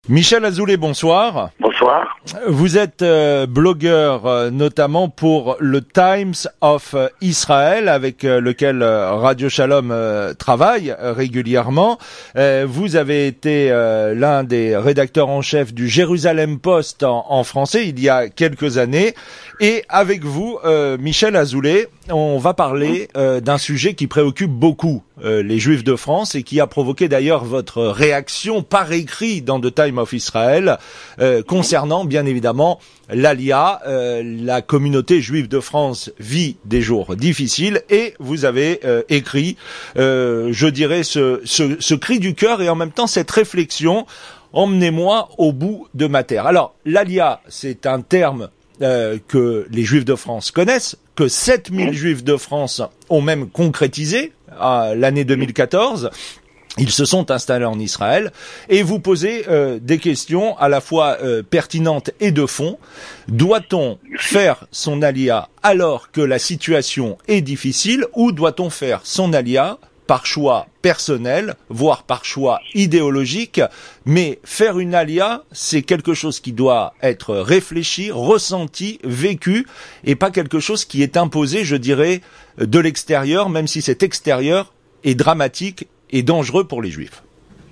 Michel Azoulay, bonsoir. Bonsoir. Vous êtes blogueur notamment pour le Times of Israel avec lequel Radio Shalom travaille régulièrement. Vous avez été l'un des rédacteurs en chef du Jérusalem Post en français il y a quelques années. Et avec vous, Michel Azoulay, on va parler d'un sujet qui préoccupe beaucoup les Juifs de France et qui a provoqué d'ailleurs votre réaction par écrit dans The Times of Israel concernant bien évidemment l'Aliyah. La communauté juive de France vit des jours difficiles et vous avez écrit, je dirais, ce cri du cœur et en même temps cette réflexion. Emmenez-moi au bout de ma terre. Alors, l'Aliyah, c'est un terme que les Juifs de France connaissent, que 7000 Juifs de France ont même concrétisé à l'année 2014. Ils se sont installés en Israël et vous posez des questions à la fois pertinentes et de fond. Doit-on faire son Aliyah alors que la situation est difficile ou doit-on faire son Aliyah par choix personnel, voire par choix idéologique, mais faire une Aliyah, c'est quelque chose qui doit être réfléchi, ressenti, vécu, et pas quelque chose qui est imposé, je dirais, de l'extérieur, même si cet extérieur est dramatique et dangereux pour les Juifs.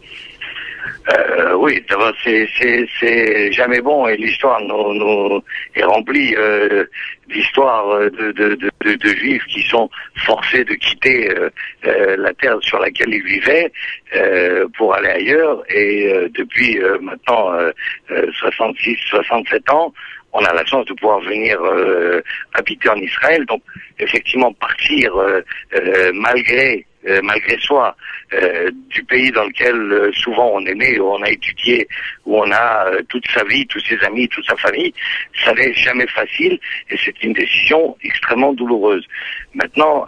Oui, d'abord c'est jamais bon et l'histoire nous est remplie d'histoires de Juifs qui sont forcés de quitter la terre sur laquelle ils vivaient pour aller ailleurs et depuis maintenant 66-67 ans, on a la chance de pouvoir venir habiter en Israël, donc effectivement partir malgré soi du pays dans lequel souvent on est né, où on a étudié, où on a toute sa vie, tous ses amis, toute sa famille, ça n'est jamais facile et c'est une décision extrêmement douloureuse. Maintenant,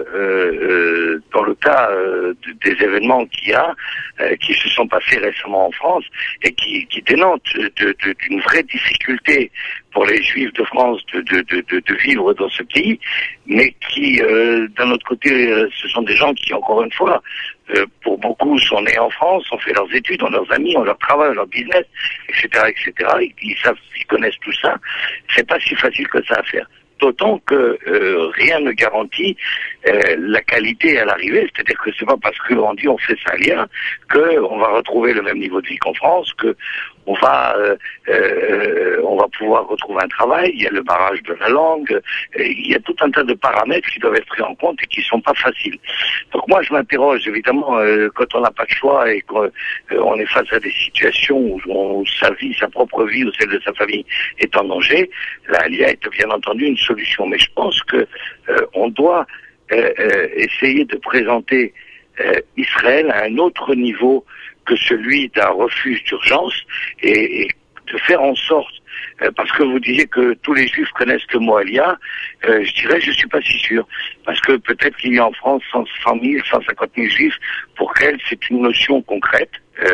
dans le cas des événements qu'il y a, qui se sont passés récemment en France et qui dénotent d'une vraie difficulté pour les Juifs de France de vivre dans ce pays, mais qui, d'un autre côté, ce sont des gens qui, encore une fois, pour beaucoup sont nés en France, ont fait leurs études, ont leurs amis, ont leur travail, leur business, etc., etc. Ils savent, ils connaissent tout ça. C'est pas si facile que ça à faire. D'autant que rien ne garantit la qualité à l'arrivée, c'est-à-dire que c'est pas parce qu'on dit on fait ça lien qu'on va retrouver le même niveau de vie qu'en France, que on va pouvoir retrouver un travail. Il y a le barrage de la langue, il y a tout un tas de paramètres qui doivent être pris en compte et qui sont pas faciles. Donc moi je m'interroge évidemment quand on n'a pas de choix et qu'on est face à des situations où sa vie, sa propre vie ou celle de sa famille est en danger, la Aliyah est bien entendu une solution. Mais je pense que on doit essayer de présenter Israël à un autre niveau que celui d'un refuge d'urgence et de faire en sorte, parce que vous disiez que tous les Juifs connaissent le mot Aliyah, je dirais je suis pas si sûr, parce que peut-être qu'il y a en France 100 000, 150 000 Juifs pour lesquels c'est une notion concrète,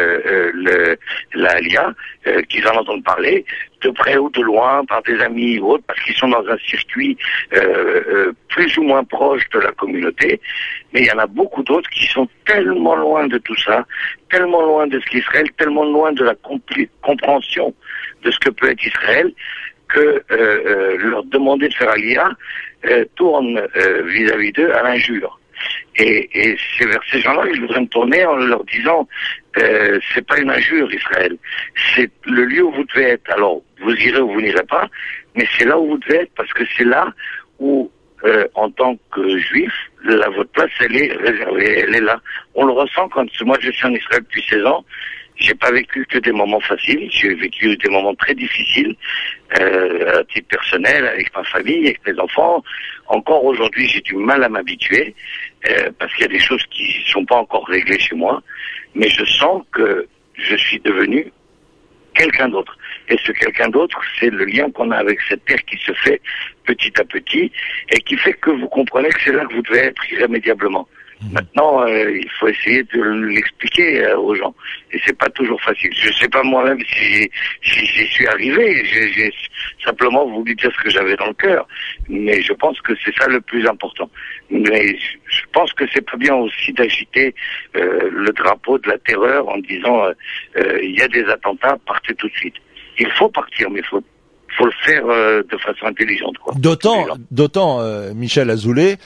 la Aliyah, qu'ils en entendent parler, de près ou de loin, par des amis ou autres, parce qu'ils sont dans un circuit plus ou moins proche de la communauté, mais il y en a beaucoup d'autres qui sont tellement loin de tout ça, tellement loin de ce qu'Israël, tellement loin de la compréhension de ce que peut être Israël, que leur demander de faire Aliyah tourne vis-à-vis d'eux à l'injure. Et c'est vers ces gens-là que je voudrais me tourner en leur disant c'est pas une injure Israël, c'est le lieu où vous devez être. Alors vous irez ou vous n'irez pas, mais c'est là où vous devez être parce que c'est là où en tant que juif, votre place elle est réservée, elle est là. On le ressent quand moi je suis en Israël depuis 16 ans. J'ai pas vécu que des moments faciles, j'ai vécu des moments très difficiles, à titre personnel, avec ma famille, avec mes enfants. Encore aujourd'hui, j'ai du mal à m'habituer, parce qu'il y a des choses qui sont pas encore réglées chez moi, mais je sens que je suis devenu quelqu'un d'autre. Et ce quelqu'un d'autre, c'est le lien qu'on a avec cette terre qui se fait petit à petit, et qui fait que vous comprenez que c'est là que vous devez être irrémédiablement. Maintenant, il faut essayer de l'expliquer aux gens. Et c'est pas toujours facile. Je sais pas moi-même si j'y suis arrivé. J'ai simplement voulu dire ce que j'avais dans le cœur. Mais je pense que c'est ça le plus important. Mais je pense que c'est pas bien aussi d'agiter le drapeau de la terreur en disant il y a des attentats, partez tout de suite. Il faut partir, mais faut le faire de façon intelligente, quoi. D'autant, Michel Azoulay,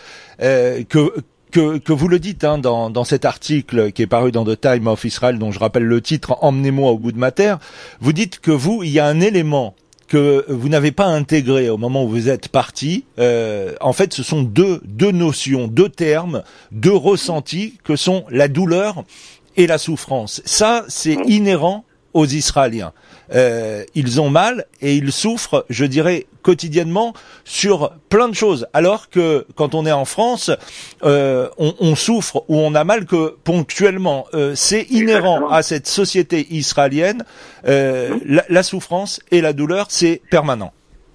que vous le dites dans cet article qui est paru dans The Time of Israel, dont je rappelle le titre, Emmenez-moi au bout de ma terre, vous dites que il y a un élément que vous n'avez pas intégré au moment où vous êtes parti. En fait, ce sont deux notions, deux termes, deux ressentis que sont la douleur et la souffrance. Ça, c'est inhérent aux Israéliens. Ils ont mal et ils souffrent, je dirais, quotidiennement sur plein de choses. Alors que quand on est en France, on souffre ou on a mal que ponctuellement. C'est inhérent à cette société israélienne. La souffrance et la douleur, c'est permanent.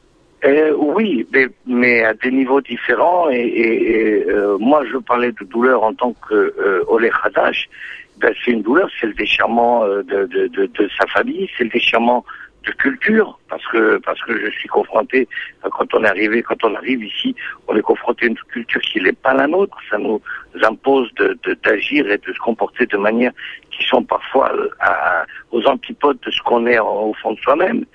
Oui, mais à des niveaux différents. Et moi, je parlais de douleur en tant que Olé Hadash. C'est une douleur, c'est le déchirement de sa famille, c'est le déchirement de culture, parce que je suis confronté, quand on arrive ici, on est confronté à une culture qui n'est pas la nôtre. Ça nous impose d'agir et de se comporter de manière qui sont parfois aux antipodes de ce qu'on est au fond de soi-même.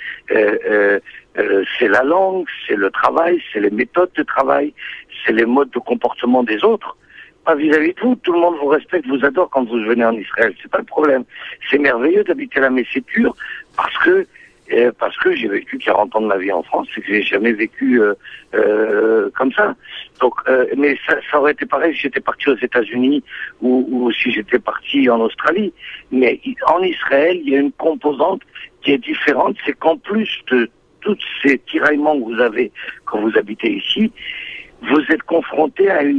C'est la langue, c'est le travail, c'est les méthodes de travail, c'est les modes de comportement des autres. Pas vis-à-vis de vous, tout le monde vous respecte, vous adore quand vous venez en Israël, c'est pas le problème. C'est merveilleux d'habiter là, mais c'est dur parce que j'ai vécu 40 ans de ma vie en France et que j'ai jamais vécu comme ça. Donc, mais ça aurait été pareil si j'étais parti aux États-Unis ou si j'étais parti en Australie. Mais en Israël, il y a une composante qui est différente, c'est qu'en plus de tous ces tiraillements que vous avez quand vous habitez ici, vous êtes confronté à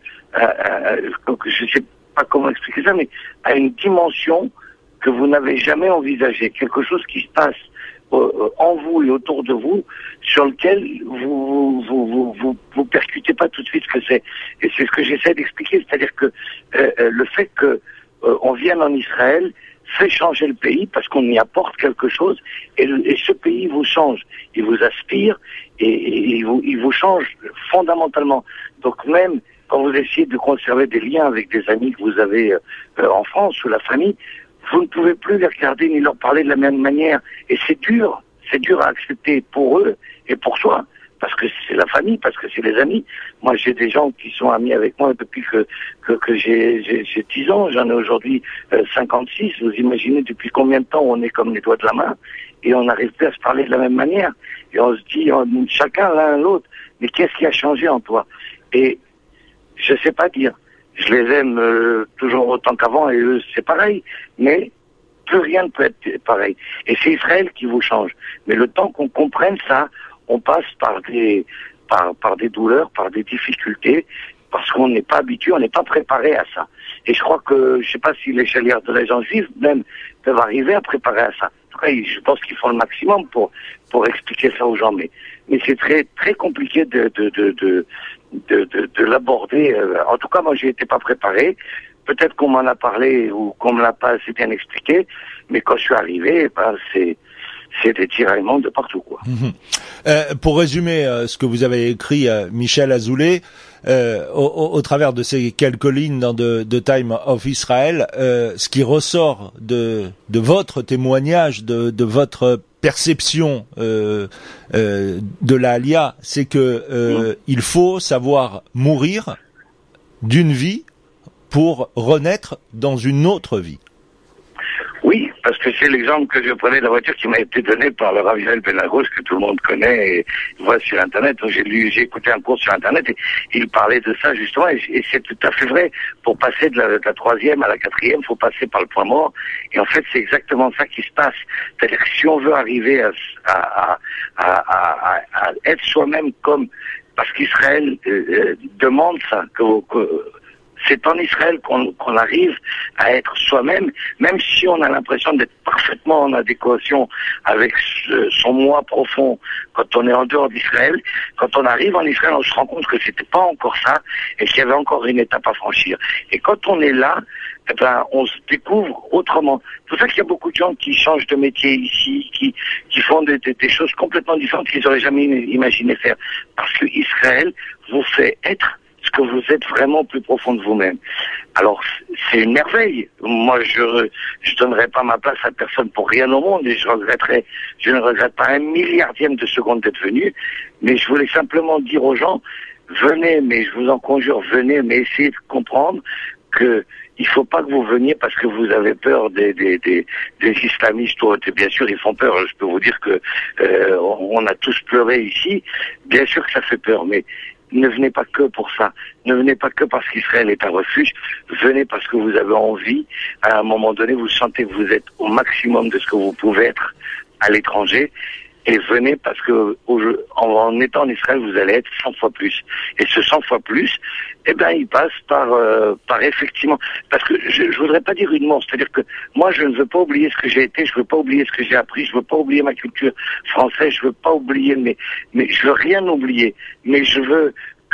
je sais pas comment expliquer ça, mais à une dimension que vous n'avez jamais envisagée, quelque chose qui se passe en vous et autour de vous, sur lequel vous percutez pas tout de suite ce que c'est. Et c'est ce que j'essaie d'expliquer, c'est-à-dire que le fait que on vienne en Israël fait changer le pays parce qu'on y apporte quelque chose et ce pays vous change, il vous aspire et il vous change fondamentalement. Donc même quand vous essayez de conserver des liens avec des amis que vous avez en France ou la famille, vous ne pouvez plus les regarder ni leur parler de la même manière. Et c'est dur à accepter pour eux et pour soi, parce que c'est la famille, parce que c'est les amis. Moi, j'ai des gens qui sont amis avec moi depuis que j'ai 10 ans. J'en ai aujourd'hui 56. Vous imaginez depuis combien de temps on est comme les doigts de la main et on n'arrive plus à se parler de la même manière. Et on se dit chacun l'un l'autre, mais qu'est-ce qui a changé en toi? Et je sais pas dire. Je les aime toujours autant qu'avant et eux c'est pareil, mais plus rien ne peut être pareil. Et c'est Israël qui vous change. Mais le temps qu'on comprenne ça, on passe par des douleurs, par des difficultés, parce qu'on n'est pas habitué, on n'est pas préparé à ça. Et je crois que, je sais pas si les chalières de la gens juifs même peuvent arriver à préparer à ça. En tout cas, je pense qu'ils font le maximum pour expliquer ça aux gens, mais c'est très très compliqué de l'aborder. En tout cas, moi, j'y étais pas préparé. Peut-être qu'on m'en a parlé ou qu'on me l'a pas assez bien expliqué, mais quand je suis arrivé, c'est des tiraillements de partout, quoi. Pour résumer ce que vous avez écrit, Michel Azoulay, au travers de ces quelques lignes dans The Time of Israel, ce qui ressort de votre témoignage, de votre perception de la Aliyah, c'est que il faut savoir mourir d'une vie pour renaître dans une autre vie. Oui, parce que c'est l'exemple que je prenais de la voiture qui m'a été donné par le Rav Yael Benagos, que tout le monde connaît et voit sur Internet. Donc j'ai écouté un cours sur Internet et il parlait de ça justement, et c'est tout à fait vrai. Pour passer de la troisième à la quatrième, il faut passer par le point mort. Et en fait, c'est exactement ça qui se passe. C'est-à-dire que si on veut arriver à être soi-même comme, parce qu'Israël demande ça, que C'est en Israël qu'on arrive à être soi-même, même si on a l'impression d'être parfaitement en adéquation avec son moi profond quand on est en dehors d'Israël. Quand on arrive en Israël, on se rend compte que c'était pas encore ça et qu'il y avait encore une étape à franchir. Et quand on est là, eh ben, on se découvre autrement. C'est pour ça qu'il y a beaucoup de gens qui changent de métier ici, qui font des choses complètement différentes qu'ils n'auraient jamais imaginé faire. Parce que Israël vous fait être ce que vous êtes vraiment au plus profond de vous-même. Alors, c'est une merveille. Moi, je donnerais pas ma place à personne pour rien au monde et je ne regrette pas un milliardième de seconde d'être venu, mais je voulais simplement dire aux gens, venez, mais je vous en conjure, venez, mais essayez de comprendre que il faut pas que vous veniez parce que vous avez peur des islamistes. Bien sûr, ils font peur. Je peux vous dire que on a tous pleuré ici. Bien sûr que ça fait peur, mais ne venez pas que pour ça. Ne venez pas que parce qu'Israël est un refuge. Venez parce que vous avez envie. À un moment donné, vous sentez que vous êtes au maximum de ce que vous pouvez être à l'étranger. Et venez parce que en étant en Israël, vous allez être 100 fois plus. Et ce 100 fois plus, eh ben, il passe par effectivement, parce que je voudrais pas dire une mort, c'est-à-dire que moi, je ne veux pas oublier ce que j'ai été, je veux pas oublier ce que j'ai appris, je veux pas oublier ma culture française, je veux pas oublier, mais je veux rien oublier, mais je veux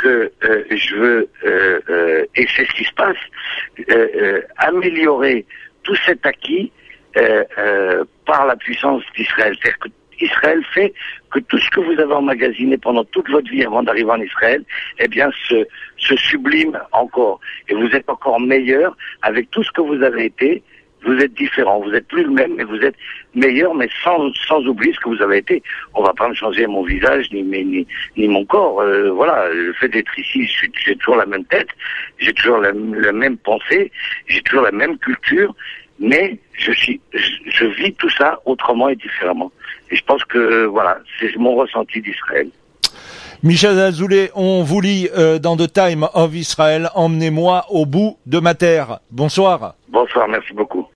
et c'est ce qui se passe, améliorer tout cet acquis par la puissance d'Israël. C'est-à-dire que Israël fait que tout ce que vous avez emmagasiné pendant toute votre vie avant d'arriver en Israël, eh bien, se sublime encore. Et vous êtes encore meilleur avec tout ce que vous avez été. Vous êtes différent. Vous êtes plus le même, mais vous êtes meilleur, mais sans oublier ce que vous avez été. On va pas me changer mon visage, ni mon corps. Voilà. Le fait d'être ici, j'ai toujours la même tête. J'ai toujours la même pensée. J'ai toujours la même culture. Mais je vis tout ça autrement et différemment. Et je pense que voilà, c'est mon ressenti d'Israël. Michel Azoulay, on vous lit dans The Time of Israel. Emmenez-moi au bout de ma terre. Bonsoir. Bonsoir, merci beaucoup.